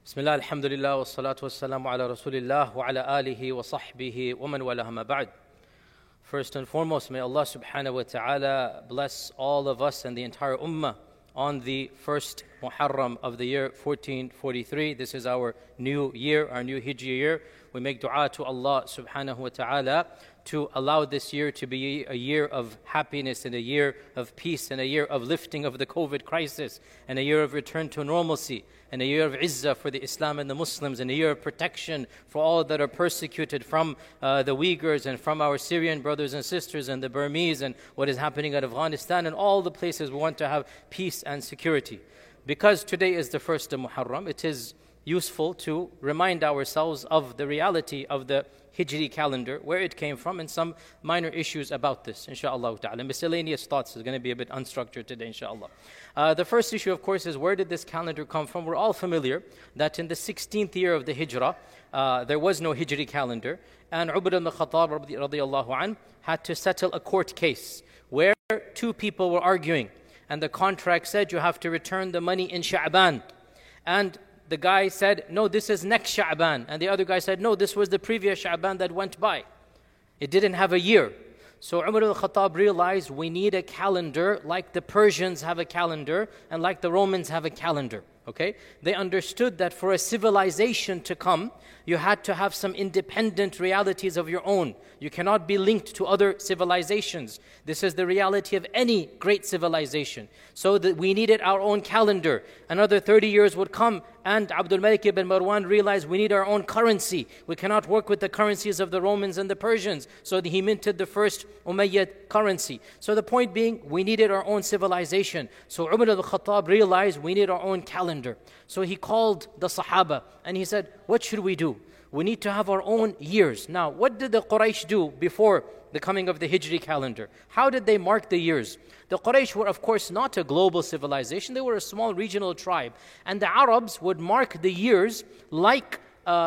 Bismillah, alhamdulillah, wa salatu wa salamu ala rasulillah wa ala alihi wa sahbihi wa man walaha ma ba'd. First and foremost, may Allah subhanahu wa ta'ala bless all of us and the entire ummah on the first Muharram of the year 1443. This is our new year, our new Hijri year. We make dua to Allah subhanahu wa ta'ala to allow this year to be a year of happiness and a year of peace and a year of lifting of the COVID crisis and a year of return to normalcy and a year of izzah for the Islam and the Muslims and a year of protection for all that are persecuted from the Uyghurs and from our Syrian brothers and sisters and the Burmese and what is happening at Afghanistan and all the places we want to have peace and security. Because today is the first of Muharram, it is useful to remind ourselves of the reality of the Hijri calendar, where it came from, and some minor issues about this, inshaAllah ta'ala. Miscellaneous thoughts is going to be a bit unstructured today, inshaAllah. The first issue, of course, is where did this calendar come from? We're all familiar that in the 16th year of the Hijrah, there was no Hijri calendar, and Umar ibn Khattab radiyallahu anh had to settle a court case where two people were arguing, and the contract said you have to return the money in Sha'ban. And the guy said, no, this is next Sha'ban. And the other guy said, no, this was the previous Sha'ban that went by. It didn't have a year. So Umar al-Khattab realized we need a calendar like the Persians have a calendar and like the Romans have a calendar. Okay? They understood that for a civilization to come, you had to have some independent realities of your own. You cannot be linked to other civilizations. This is the reality of any great civilization. So that we needed our own calendar. Another 30 years would come, and Abdul Malik ibn Marwan realized we need our own currency. We cannot work with the currencies of the Romans and the Persians. So he minted the first Umayyad currency. So the point being, we needed our own civilization. So Umar al-Khattab realized we need our own calendar. So he called the Sahaba and he said, what should we do? We need to have our own years. Now, what did the Quraysh do before the coming of the Hijri calendar? How did they mark the years? The Quraysh were, of course, not a global civilization. They were a small regional tribe. And the Arabs would mark the years like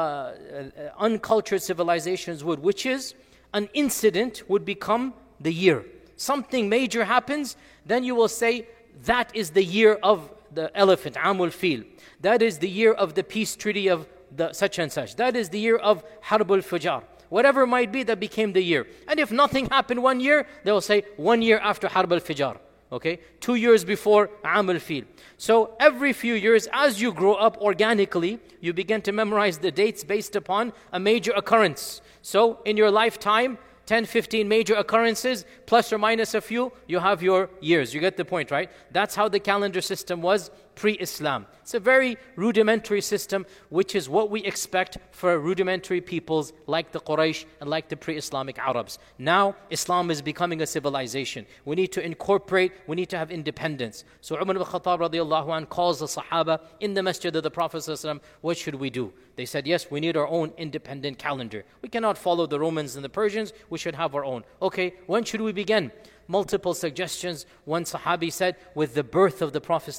uncultured civilizations would, which is an incident would become the year. Something major happens, then you will say, that is the year of the elephant, Amul Fil. That is the year of the peace treaty of the such and such. That is the year of Harbul Fujar. Whatever it might be, that became the year. And if nothing happened 1 year, they will say 1 year after Harb al-Fujar. Okay? 2 years before Amul Fil. So every few years, as you grow up organically, you begin to memorize the dates based upon a major occurrence. So in your lifetime, 10, 15 major occurrences, plus or minus a few, you have your years. You get the point, right? That's how the calendar system was pre-Islam. It's a very rudimentary system, which is what we expect for rudimentary peoples like the Quraysh and like the pre-Islamic Arabs. Now, Islam is becoming a civilization. We need to incorporate, we need to have independence. So Umar ibn Khattab radiallahu anh calls the Sahaba in the masjid of the Prophet ﷺ, what should we do? They said, yes, we need our own independent calendar. We cannot follow the Romans and the Persians, we should have our own. Okay, when should we begin? Multiple suggestions. One Sahabi said, with the birth of the Prophet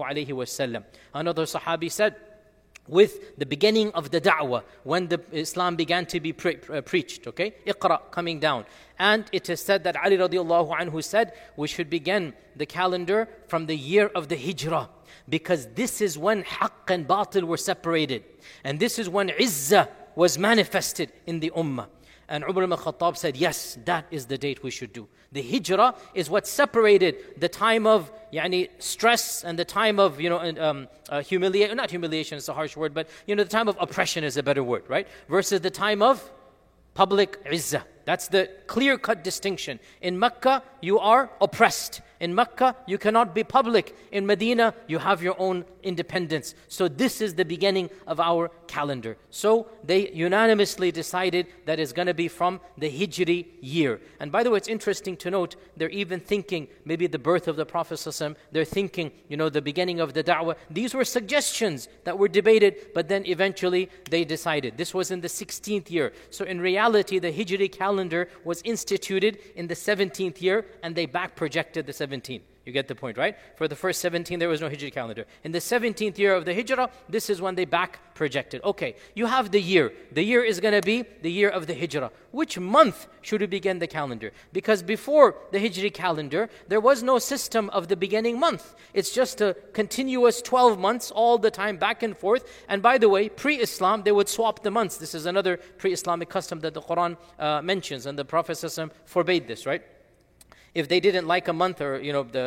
ﷺ. Another Sahabi said, with the beginning of the da'wah, when the Islam began to be preached, okay? Iqra, coming down. And it is said that Ali radiallahu anhu said, we should begin the calendar from the year of the Hijrah, because this is when haqq and batil were separated. And this is when izzah was manifested in the ummah. And Umar ibn Khattab said, yes, that is the date we should do. The Hijrah is what separated the time of stress and the time of humiliation. Not humiliation, it's a harsh word, but the time of oppression is a better word, right? Versus the time of public izzah. That's the clear-cut distinction. In Mecca, you are oppressed. In Mecca, you cannot be public. In Medina, you have your own independence. So this is the beginning of our calendar. So they unanimously decided that it's going to be from the Hijri year. And by the way, it's interesting to note, they're even thinking maybe the birth of the Prophet ﷺ. They're thinking, the beginning of the da'wah. These were suggestions that were debated, but then eventually they decided. This was in the 16th year. So in reality, the Hijri calendar was instituted in the 17th year, and they back projected the 17th. You get the point, right? For the first 17, there was no Hijri calendar. In the 17th year of the Hijrah, this is when they back projected. Okay, you have the year. The year is going to be the year of the Hijrah. Which month should we begin the calendar? Because before the Hijri calendar, there was no system of the beginning month. It's just a continuous 12 months all the time, back and forth. And by the way, pre-Islam, they would swap the months. This is another pre-Islamic custom that the Quran mentions, and the Prophet ﷺ forbade this, right? If they didn't like a month, or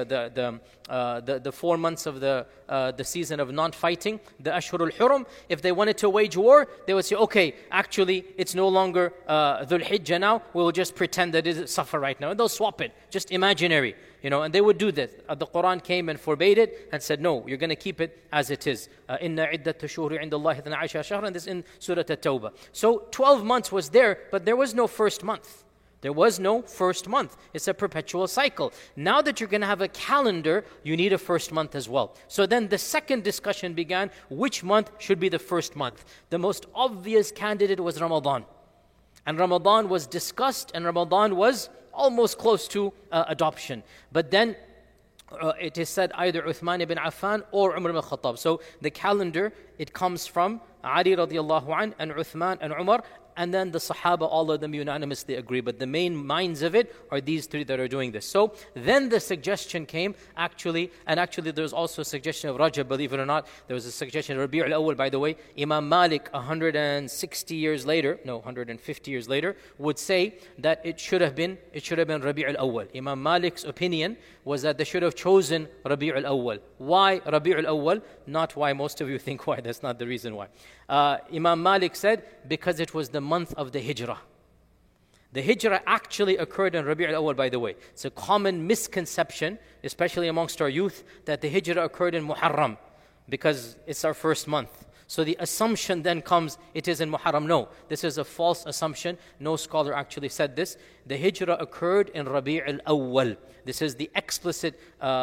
the 4 months of the season of non-fighting, the Ashhurul Hurum, if they wanted to wage war, they would say, okay, actually it's no longer Dhul Hijjah now, we will just pretend that it is Safar right now. And they'll swap it, just imaginary, and they would do this. The Quran came and forbade it and said, no, you're going to keep it as it is. Inna iddat shuhuri inda Allahi 12 shahran, this in Surah At-Tawbah. So 12 months was there, but there was no first month. There was no first month. It's a perpetual cycle. Now that you're going to have a calendar, you need a first month as well. So then the second discussion began, which month should be the first month? The most obvious candidate was Ramadan. And Ramadan was discussed, and Ramadan was almost close to adoption. But then it is said either Uthman ibn Affan or Umar ibn Khattab. So the calendar, it comes from Ali radiallahu an, and Uthman and Umar, and then the Sahaba, all of them unanimously agree. But the main minds of it are these three that are doing this. So then the suggestion came, actually there's also a suggestion of Rajab, believe it or not. There was a suggestion of Rabi' al-Awwal, by the way. Imam Malik, 150 years later, would say that it should have been Rabi' al-Awwal. Imam Malik's opinion was that they should have chosen Rabi' al-Awwal. Why Rabi' al-Awwal? Not why most of you think why. That's not the reason why. Imam Malik said, because it was the month of the Hijrah. The Hijrah actually occurred in Rabi' al-Awwal, by the way. It's a common misconception, especially amongst our youth, that the Hijrah occurred in Muharram, because it's our first month. So the assumption then comes, it is in Muharram. No, this is a false assumption. No scholar actually said this. The Hijrah occurred in Rabi' al-Awwal. This is the explicit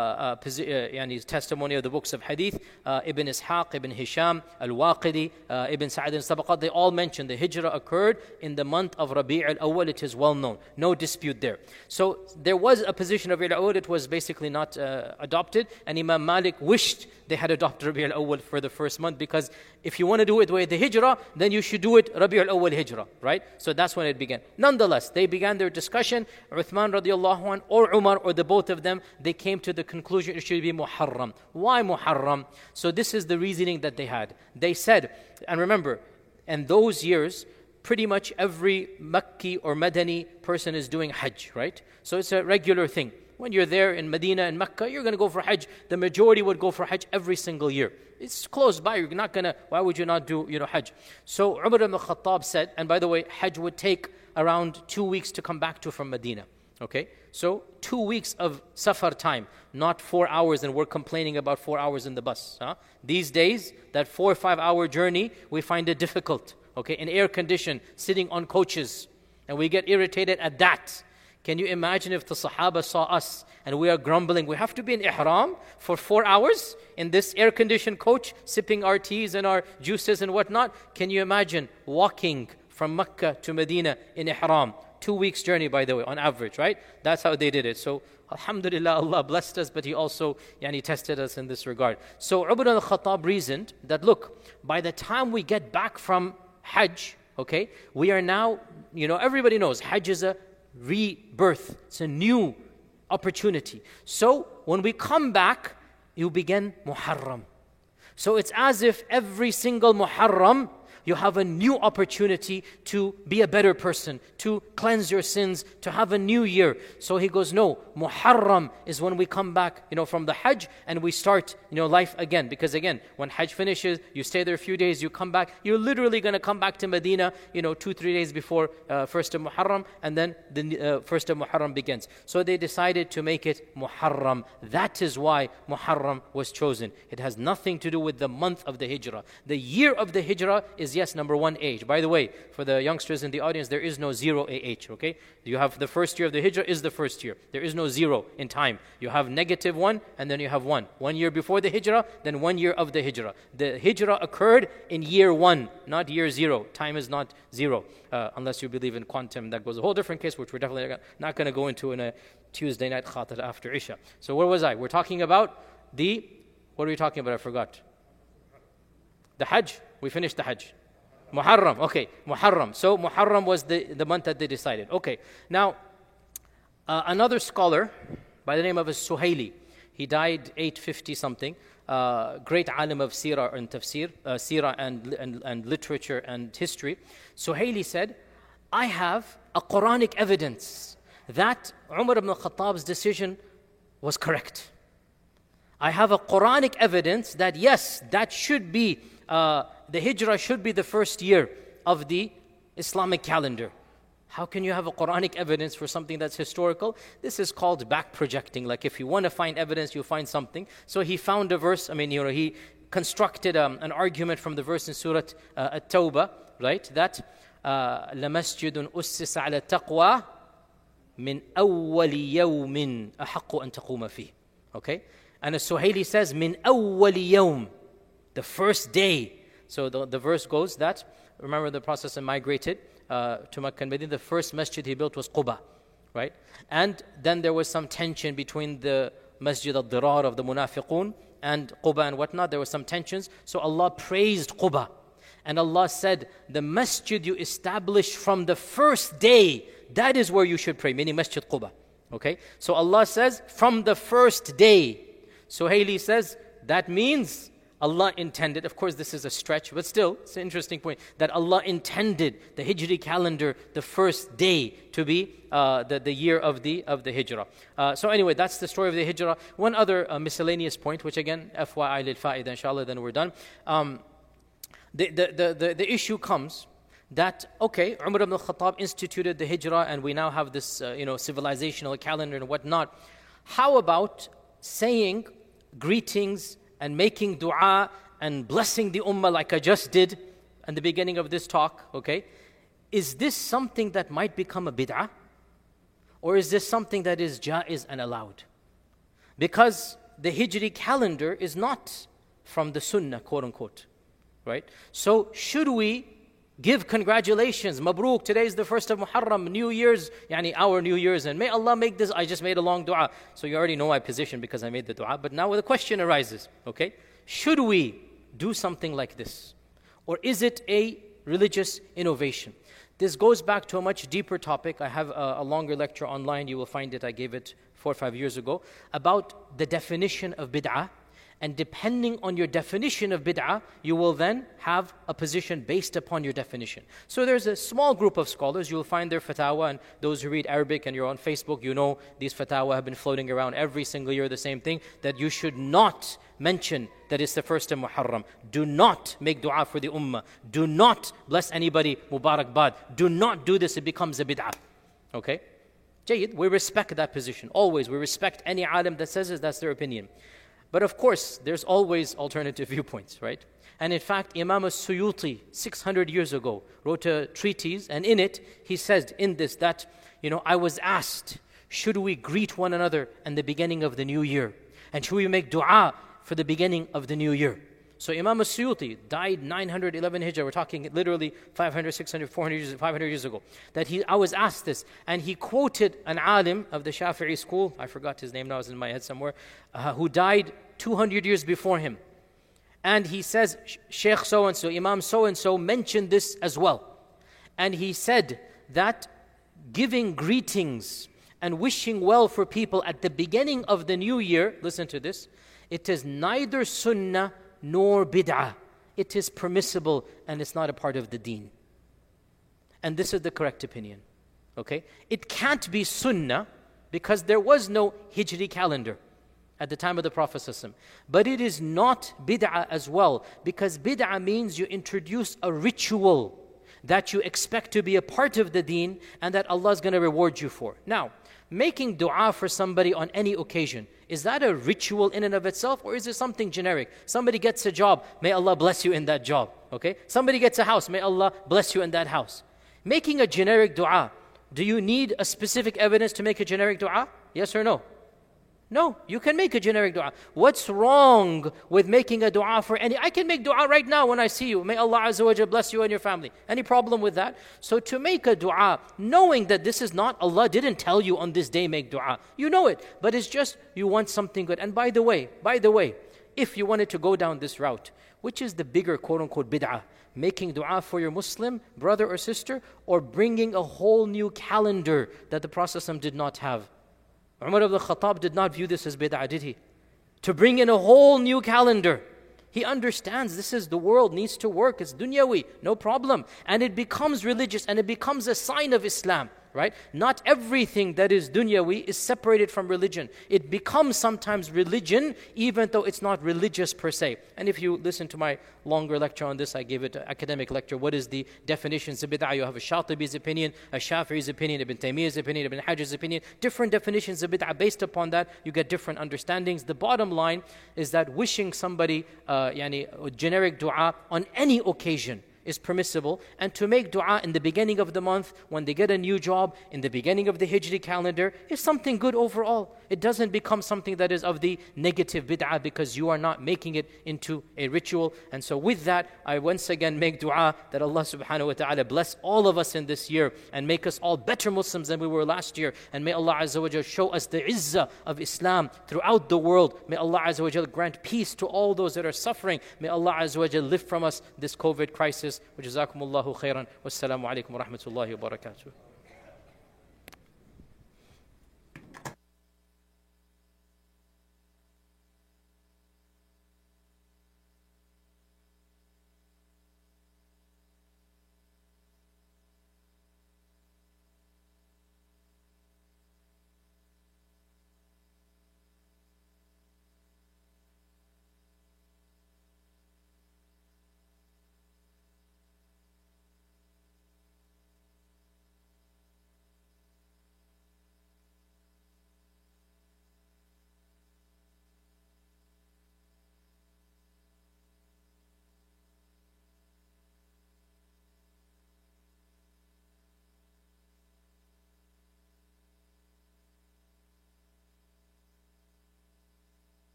testimony of the books of Hadith. Ibn Ishaq, Ibn Hisham, Al-Waqidi, Ibn Sa'id al-Tabaqat, they all mention the Hijrah occurred in the month of Rabi' al-Awwal. It is well known. No dispute there. So there was a position of Rabi' al-Awwal. It was basically not adopted. And Imam Malik wished they had adopted Rabi' al-Awwal for the first month, because if you want to do it the way the Hijrah, then you should do it Rabi' al-Awwal Hijrah, right? So that's when it began. Nonetheless, they began their discussion. Uthman radiallahu anh or Umar, or the both of them, they came to the conclusion it should be Muharram. Why Muharram? So this is the reasoning that they had. They said, and remember, in those years, pretty much every Makki or Madani person is doing Hajj, right? So it's a regular thing. When you're there in Medina and Mecca, you're going to go for Hajj. The majority would go for Hajj every single year. It's close by. You're not going to, why would you not do, Hajj? So Umar ibn Khattab said, and by the way, Hajj would take around 2 weeks to come back to from Medina. Okay? So 2 weeks of safar time, not 4 hours, and we're complaining about 4 hours in the bus. These days, that 4 or 5 hour journey, we find it difficult. Okay? In air condition, sitting on coaches, and we get irritated at that. Can you imagine if the Sahaba saw us and we are grumbling, we have to be in ihram for 4 hours in this air-conditioned coach, sipping our teas and our juices and whatnot? Can you imagine walking from Mecca to Medina in ihram? 2 weeks journey, by the way, on average, right? That's how they did it. So, alhamdulillah, Allah blessed us, but He also tested us in this regard. So, Umar al-Khattab reasoned that, look, by the time we get back from Hajj, okay, we are now, everybody knows Hajj is a rebirth. It's a new opportunity. So when we come back, you begin Muharram. So it's as if every single Muharram, you have a new opportunity to be a better person, to cleanse your sins, to have a new year. So he goes, no, Muharram is when we come back, from the Hajj, and we start, life again. Because again, when Hajj finishes, you stay there a few days, you come back, you're literally going to come back to Medina, 2-3 days before first of Muharram, and then the first of Muharram begins. So they decided to make it Muharram. That is why Muharram was chosen. It has nothing to do with the month of the Hijrah. The year of the Hijrah is, yes, number 1 age. By the way, for the youngsters in the audience, there is no 0 AH, okay? You have the first year of the Hijrah is the first year. There is no 0 in time. You have -1, and then you have 1. 1 year before the Hijrah, then 1 year of the Hijrah. The Hijrah occurred in year 1, not year 0. Time is not 0, unless you believe in quantum. That goes a whole different case, which we're definitely not going to go into in a Tuesday night khatir after Isha. So where was I? We're talking about what are we talking about? I forgot. The Hajj. We finished the Hajj. Muharram. Okay, Muharram. So Muharram was the month that they decided. Okay. Now, another scholar by the name of Suhaili, he died 850 something, great alim of seerah and tafsir, seerah and literature and history. Suhaili said, I have a Quranic evidence that Umar ibn al-Khattab's decision was correct. I have a Quranic evidence that yes, that should be, the Hijrah should be the first year of the Islamic calendar. How can you have a Quranic evidence for something that's historical? This is called back projecting. Like if you want to find evidence, you find something. So he found a verse, he constructed an argument from the verse in Surah At-Tawbah, right? That لَمَسْجِدٌ أُسِّسَ عَلَى التَّقْوَى مِنْ أَوَّلِ يَوْمٍ أَحَقُّ أَن تَقُومَ فِيهِ. Okay? And as Suhaili says, مِنْ أَوَّلِ يَوْمٍ, the first day. So the verse goes that, remember the Prophet migrated to Makkah and Medina, the first masjid he built was Quba, right? And then there was some tension between the Masjid al-Dirar of the Munafiqun and Quba and whatnot. There were some tensions. So Allah praised Quba. And Allah said, the masjid you established from the first day, that is where you should pray, meaning Masjid Quba. Okay? So Allah says, from the first day. Suhaili says, that means Allah intended, of course this is a stretch, but still, it's an interesting point, that Allah intended the Hijri calendar, the first day, to be the year of the Hijrah. So anyway, that's the story of the Hijrah. One other miscellaneous point, which again, FYI lil fa'ida, inshallah, then we're done. The issue comes that, okay, Umar ibn al-Khattab instituted the Hijrah and we now have this, civilizational calendar and whatnot. How about saying greetings and making dua and blessing the ummah like I just did in the beginning of this talk, okay? Is this something that might become a bid'ah? Or is this something that is jaiz and allowed? Because the Hijri calendar is not from the Sunnah, quote unquote, right? So should we give congratulations, Mabruk, today is the 1st of Muharram, New Year's, our New Year's, and may Allah make this, I just made a long dua. So you already know my position because I made the dua, but now the question arises, okay? Should we do something like this? Or is it a religious innovation? This goes back to a much deeper topic. I have a longer lecture online, you will find it, I gave it 4 or 5 years ago, about the definition of bid'ah. And depending on your definition of bid'ah, you will then have a position based upon your definition. So there's a small group of scholars, you'll find their fatwa, and those who read Arabic and you're on Facebook, you know these fatwa have been floating around every single year, the same thing, that you should not mention that it's the 1st of Muharram. Do not make dua for the ummah. Do not bless anybody, Mubarak Bad. Do not do this, it becomes a bid'ah. Okay? Jayyid, we respect that position. Always, we respect any alim that says it, that's their opinion. But of course, there's always alternative viewpoints, right? And in fact, Imam al-Suyuti, 600 years ago, wrote a treatise, and in it, he said in this that, I was asked, should we greet one another in the beginning of the new year? And should we make dua for the beginning of the new year? So Imam al-Suyuti died 911 Hijrah, we're talking literally 500, 600, 400 years, 500 years ago, that I was asked this, and he quoted an alim of the Shafi'i school, I forgot his name now, it's in my head somewhere, who died 200 years before him. And he says, Sheikh so-and-so, Imam so-and-so mentioned this as well. And he said that giving greetings and wishing well for people at the beginning of the new year, listen to this, it is neither sunnah nor bid'ah. It is permissible and it's not a part of the deen. And this is the correct opinion. Okay? It can't be sunnah because there was no Hijri calendar at the time of the Prophet ﷺ. But it is not bid'ah as well, because bid'ah means you introduce a ritual that you expect to be a part of the deen and that Allah is going to reward you for. Now, making dua for somebody on any occasion, is that a ritual in and of itself, or is it something generic? Somebody gets a job, may Allah bless you in that job. Okay? Somebody gets a house, may Allah bless you in that house. Making a generic dua, do you need a specific evidence to make a generic dua? Yes or no? No, you can make a generic dua. What's wrong with making a dua for any? I can make dua right now when I see you. May Allah Azza wa Jalla bless you and your family. Any problem with that? So to make a dua, knowing that this is not, Allah didn't tell you on this day make dua. You know it, but it's just you want something good. And by the way, if you wanted to go down this route, which is the bigger quote-unquote bid'ah, making dua for your Muslim brother or sister, or bringing a whole new calendar that the Prophet ﷺ did not have? Umar ibn Khattab did not view this as bid'ah, did he? To bring in a whole new calendar. He understands this is the world needs to work. It's dunyawi, no problem. And it becomes religious and it becomes a sign of Islam. Right? Not everything that is dunyawi is separated from religion. It becomes sometimes religion, even though it's not religious per se. And if you listen to my longer lecture on this, I gave it an academic lecture. What is the definitions of bid'ah? You have a Shatibi's opinion, a Shafi'i's opinion, Ibn Taymiyyah's opinion, Ibn Hajj's opinion. Different definitions of bid'ah. Based upon that, you get different understandings. The bottom line is that wishing somebody generic dua on any occasion is permissible, and to make dua in the beginning of the month, when they get a new job, in the beginning of the Hijri calendar, is something good overall. It doesn't become something that is of the negative bid'ah because you are not making it into a ritual. And so with that, I once again make dua that Allah subhanahu wa ta'ala bless all of us in this year and make us all better Muslims than we were last year. And may Allah Azza wa Jal show us the izzah of Islam throughout the world. May Allah Azza wa Jal grant peace to all those that are suffering. May Allah Azza wa Jal lift from us this COVID crisis. وجزاكم الله خيرا والسلام عليكم ورحمة الله وبركاته.